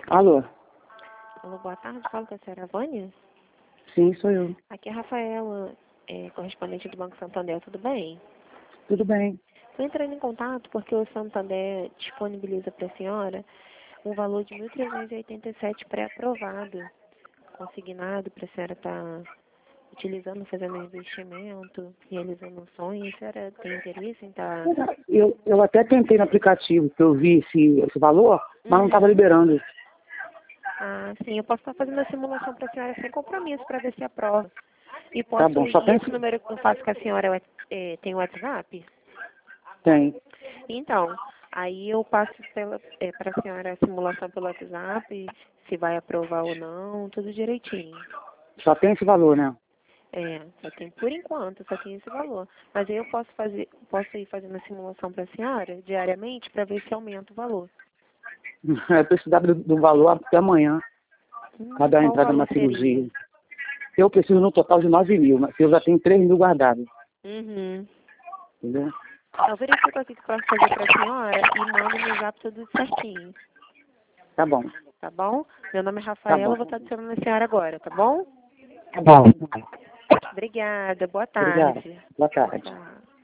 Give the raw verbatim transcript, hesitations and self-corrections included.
Alô? Alô, boa tarde. Fala com a senhora Vânia? Sim, sou eu. Aqui é a Rafaela, é, correspondente do Banco Santander. Tudo bem? Tudo bem. Estou entrando em contato porque o Santander disponibiliza para a senhora um valor de mil trezentos e oitenta e sete pré-aprovado, consignado para a senhora estar utilizando, fazendo investimento, realizando sonhos. A senhora tem interesse em estar... Eu, eu até tentei no aplicativo, que eu vi esse, esse valor, mas não estava Uhum. liberando. Ah, sim. Eu posso estar fazendo a simulação para a senhora sem compromisso para ver se aprova. E Tá posso... bom, só E tem... esse número que eu faço com a senhora é, tem o WhatsApp? Tem. Então, aí eu passo é, para a senhora a simulação pelo WhatsApp, se vai aprovar ou não, tudo direitinho. Só tem esse valor, né? É, só tem, por enquanto, só tem esse valor. Mas aí eu posso fazer, posso ir fazendo a simulação para a senhora diariamente para ver se aumenta o valor. Eu precisava do, do valor até amanhã, Hum, para dar qual entrada valor numa cirurgia. seria? Eu preciso no total de nove mil, mas eu já tenho três mil guardados. Uhum. Entendeu? Eu verifico aqui o que posso fazer para a senhora e mando no zap tudo certinho. Tá bom. Tá bom? Meu nome é Tá Rafaela, eu bom. vou estar adicionando a senhora agora, tá bom? Tá bom. Obrigada, boa Obrigado. tarde. Boa tarde. Tchau.